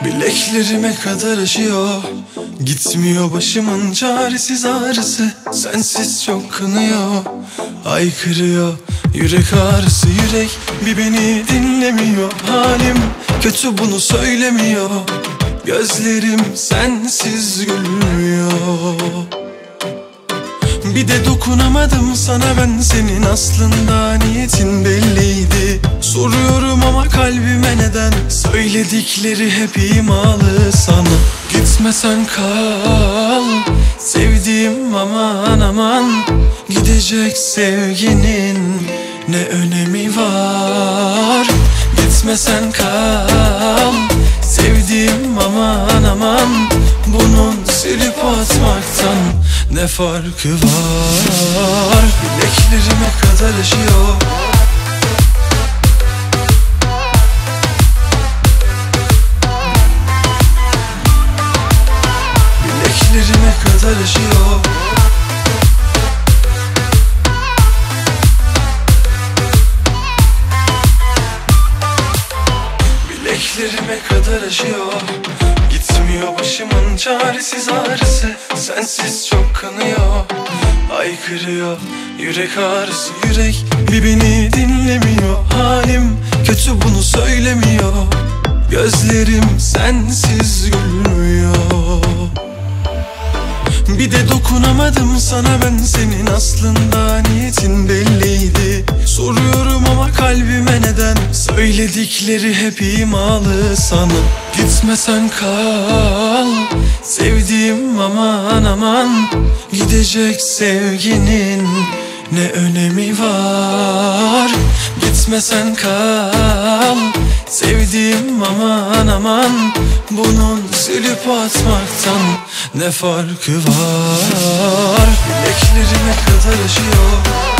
Bileklerime kadar aşıyor, gitmiyor başımın çaresiz ağrısı. Sensiz çok kınıyor, haykırıyor yürek ağrısı. Yürek bir beni dinlemiyor, halim kötü bunu söylemiyor. Gözlerim sensiz gülmüyor. Bir de dokunamadım sana ben, senin aslında niyetin belliydi. Soruyorum ama kalbime neden, söyledikleri hep imalı sana. Gitmesen kal sevdiğim, aman aman. Gidecek sevginin ne önemi var? Gitmesen kal sevdiğim, aman aman. Bunun silip atmaktan ne farkı var? Bileklerime kadar aşıyor, bileklerime kadar aşıyor. Bileklerime kadar aşıyor, gitmiyor başımın çaresiz ağrısı. Sensiz çok kanıyor, haykırıyor yürek ağrısı. Yürek bir beni dinlemiyor, halim kötü bunu söylemiyor. Gözlerim sensiz gülmüyor. Bir de dokunamadım sana ben, senin aslında niyetin belliydi. Soruyorum ama kalbime neden, söyledikleri hep imalı sana. Gitmesen kal sevdiğim, aman aman. Gidecek sevginin ne önemi var? Gitmesen kal sevdiğim, aman aman. Bunun silip atmaktan ne farkı var? Bileklerime kadar aşıyor,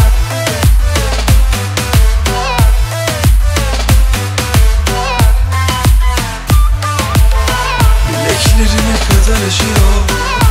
bileklerime kadar aşıyor.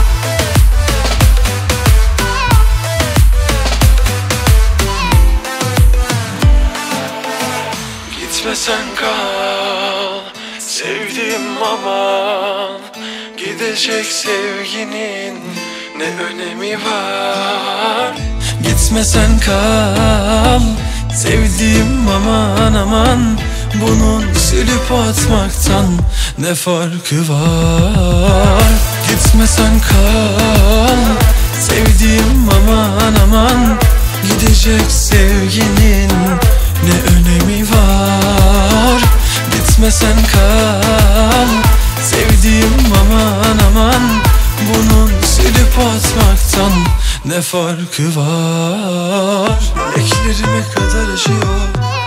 Gitmesen kal sevdiğim, aman. Gidecek sevginin ne önemi var? Gitmesen kal sevdiğim, aman aman. Bunun silip atmaktan ne farkı var? Gitmesen kal sevdiğim, aman aman. Gidecek sevginin ne önemi var? Gitmesen kal sevdiğim, aman aman. Bunun silip atmaktan ne farkı var? Bileklerime kadar aşıyor,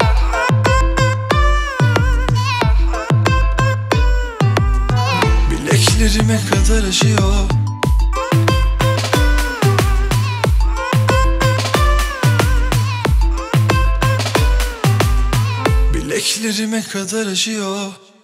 bileklerime kadar aşıyor. Bileklerime kadar aşıyor.